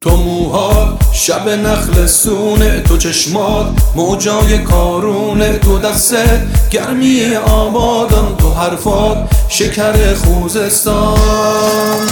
تو موها شب نخل سونه، تو چشمات موجای کارونه، تو دستت گرمی آبادان، تو حرفات شکر خوزستان.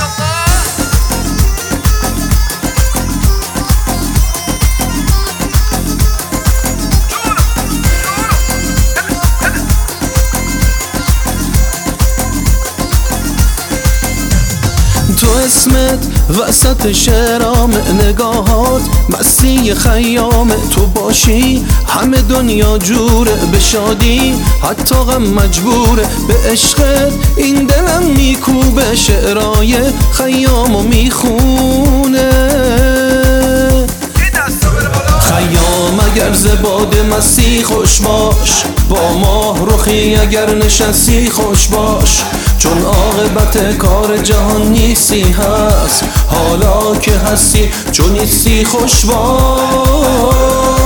تو اسمت وسط شعرام، نگاهات مستی خیام، تو باشی همه دنیا جوره، به شادی حتی غم مجبوره، به عشقت این دلم میکوبه، شعرای خیامو میخونه. خیام اگر ز باد مستی خوش باش، با ماه رخی اگر نشستی خوش باش، چون عاقبت کار جهان نیستی هست، حالا که هستی چون نیستی خوش باش.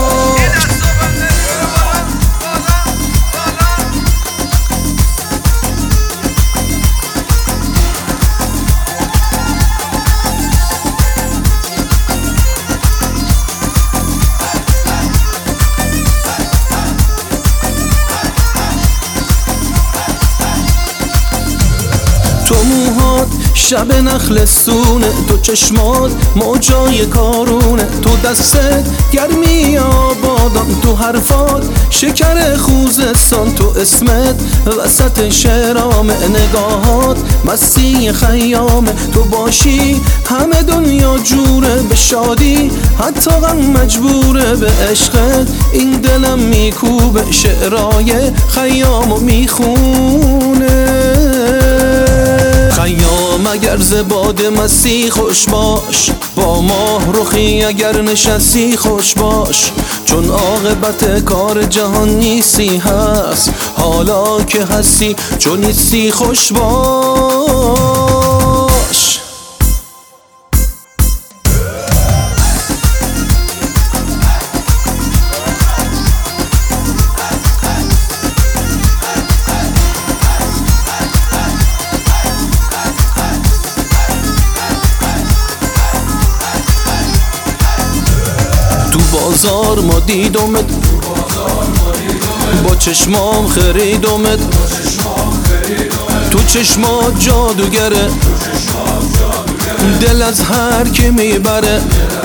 تو موهات شب نخل سونه، تو چشمات موجای کارونه، تو دستت گرمی آبادان، تو حرفات شکر خوزستان، تو اسمت وسط شعرام، نگاهات مستی خیامه، تو باشی همه دنیا جوره، به شادی حتی غم مجبوره، به عشقت این دلم میکوبه، شعرای خیامو میخونه. خیام اگر ز باد مستی خوش باش، با ماه رخی اگر نشستی خوش باش، چون عاقبت کار جهان نیستی هست، حالا که هستی چون نیستی خوش باش. تو بازار ما دیدمت، با چشمام خریدمت، تو چشمات جادوگره، دل از هر کی میبره،